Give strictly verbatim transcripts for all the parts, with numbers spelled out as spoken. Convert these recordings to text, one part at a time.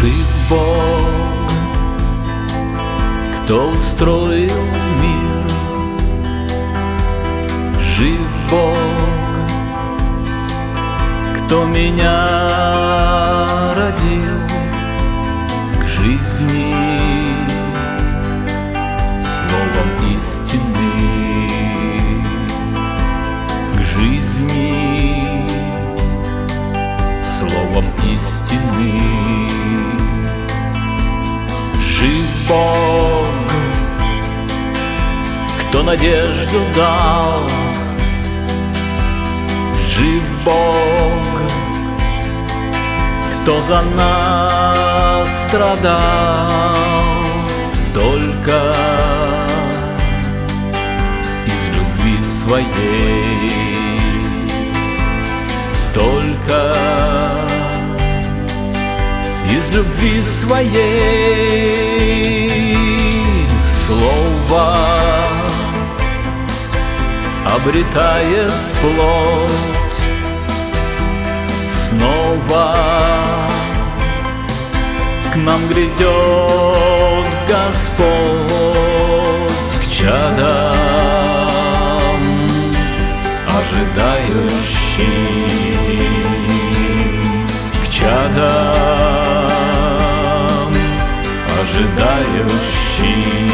Жив Бог, кто устроил мир. Жив Бог, кто меня родил к жизни словом истины, к жизни словом истины. Жив Бог, кто надежду дал. Жив Бог, кто за нас страдал. Только из любви своей, только из любви своей. Слово обретает плоть, снова к нам грядет Господь, к чадам ожидающим, к чадам ожидающим.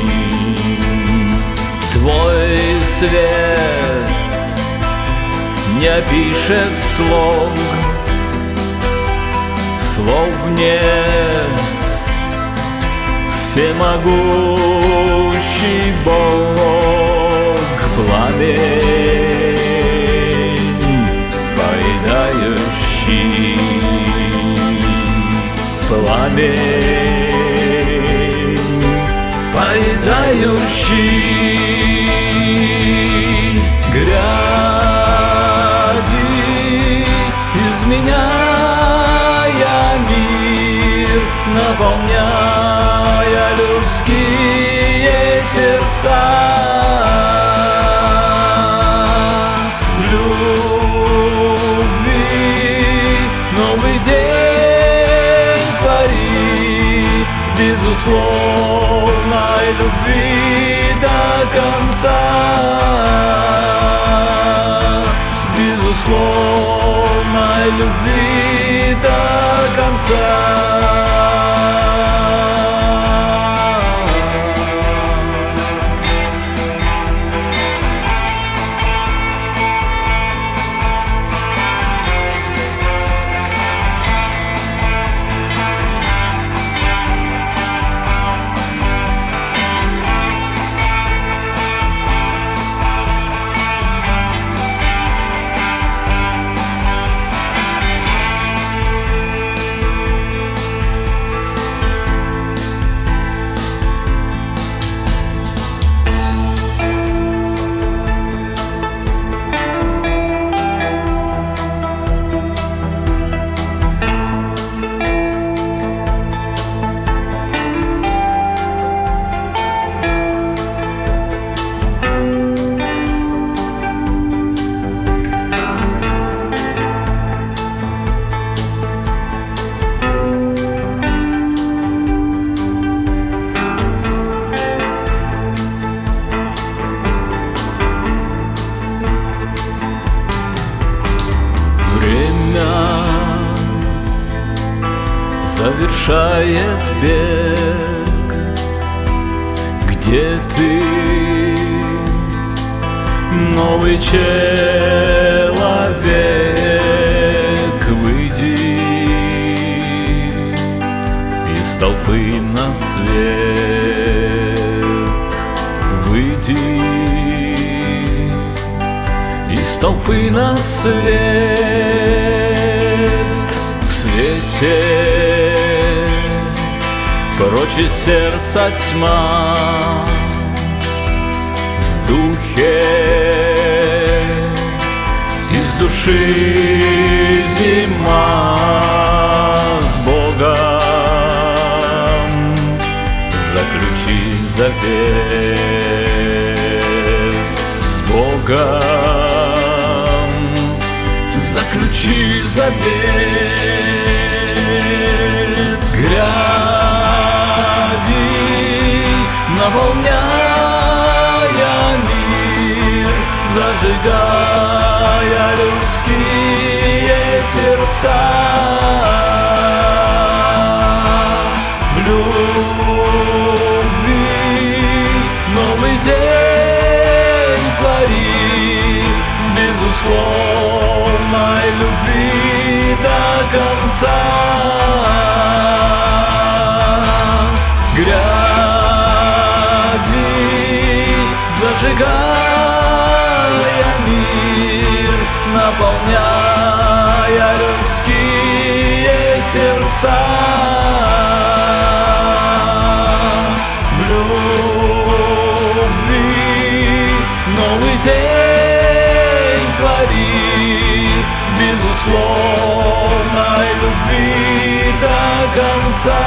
Твой свет не опишет слов, слов нет. Всемогущий Бог, пламень поедающий, пламень поедающий. Гряди, изменяя мир, наполняя людские сердца. В любви новый день твори, безусловной любви до конца. Безусловной любви до конца. Завершает бег. Где ты, новый человек? Выйди из толпы на свет. Выйди из толпы на свет. В свете прочь из сердца тьма, в духе из души зима. С Богом заключи завет, с Богом заключи завет. наполняя мир, зажигая людские сердца. В любви новый день твори, в безусловной любви до конца. Гряди, зажигая мир, наполняя людские сердца. В любви новый день твори, в безусловной любви до конца.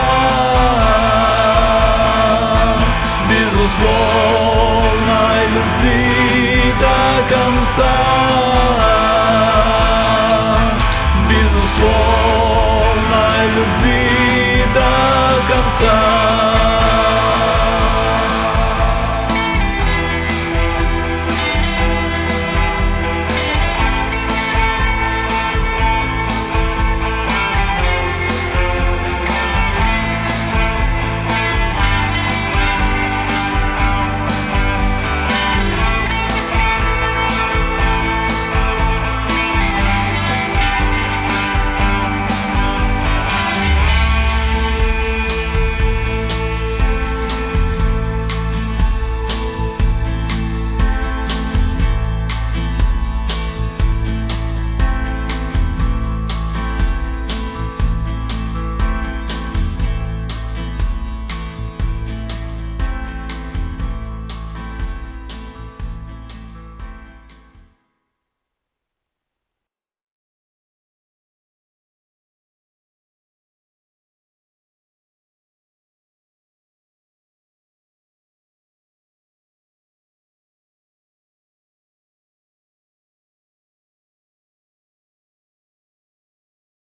Безусловной любви до конца.